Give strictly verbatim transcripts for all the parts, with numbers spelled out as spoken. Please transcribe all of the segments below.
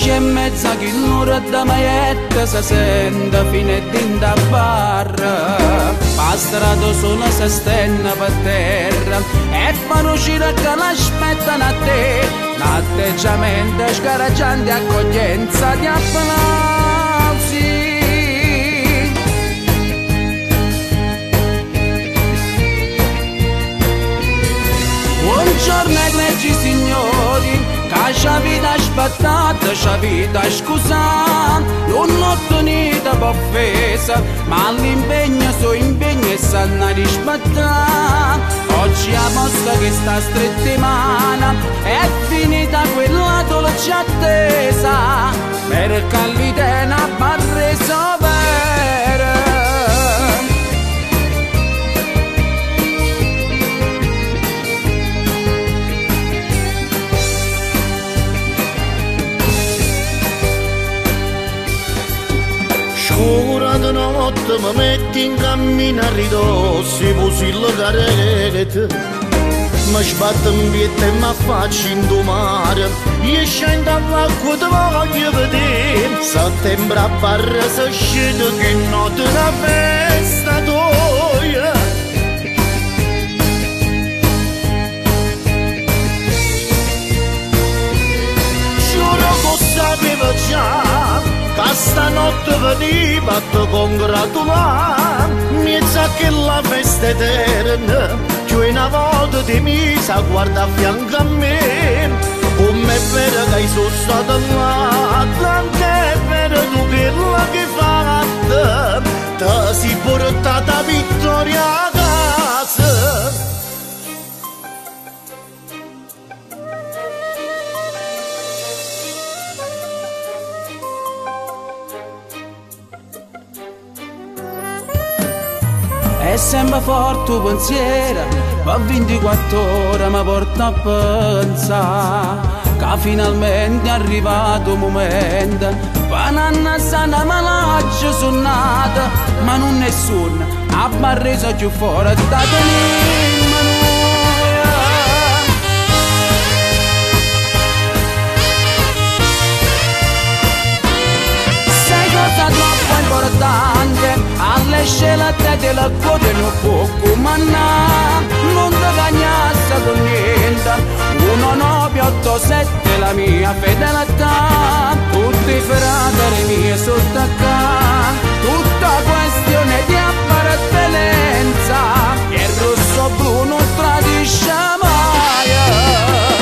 e mezza che l'ora da maietta si sente fino a dinda barra. Pa strada solo si stenna per terra e fanno uscire che l'aspettano a te. L'atteggiamento scaraggiante accoglienza di applausi. Buongiorno egregi signori, che c'ha vita aspettata, c'ha vita scusata, non ho ottenuto per offesa, ma l'impegno su impegno e sanno rispettare. Oggi a posta che sta stretta in mano, è finita quella dolce attesa, perché l'idea è una barresa vera. Ora di notte mi metti in cammino a ridosso, posi il carrete, mi sbatto in piedi e mi affaccio in tu mare, io scendo all'acqua ti voglio vedere, settembre a barra si scende che notte una festa tua. Giuro che sapevo già che stanotte veniva a te congratulare, miezza che la festa eterna, cioè una volta ti mise a guardare a fianco a me, come è vero che sono stato là, tant'è vero tu che la che fatta, ti sei portata vittoria a casa. È sempre forte il pensiero, va ventiquattro ore mi porta a pensare che finalmente è arrivato il momento, banana sana malaccia sono nata, ma non nessuno ha barreso più fuori da tenere. Sei cosa troppo importante, alle scelte della coda non può comandare, non ti cagnasse con niente, uno nove otto sette la mia fedeltà, tutti i fratelli miei sotto accanto, tutta questione di appartenenza, e il rosso blu non tradisce mai.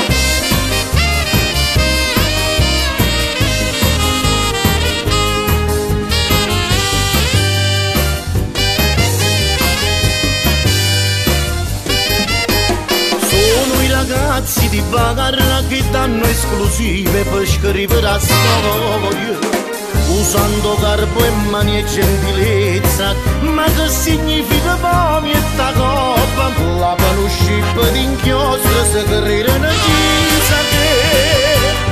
Ragazzi di Bagarra che danno esclusive per scrivere a storia, usando garbo e mani e gentilezza, ma che significa poi e ta coppa, la paluscippa d'inchiostro se carriera una chisa che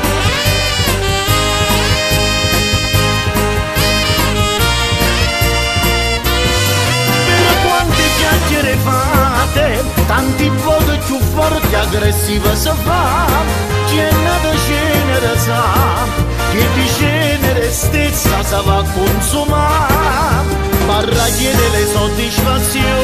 per quante chiacchiere fate, tanti voti più forti e aggressiva si fa, chi è nato cenere sa, che di cenere stessa si va a consumare, barra chiede le soddisfazioni.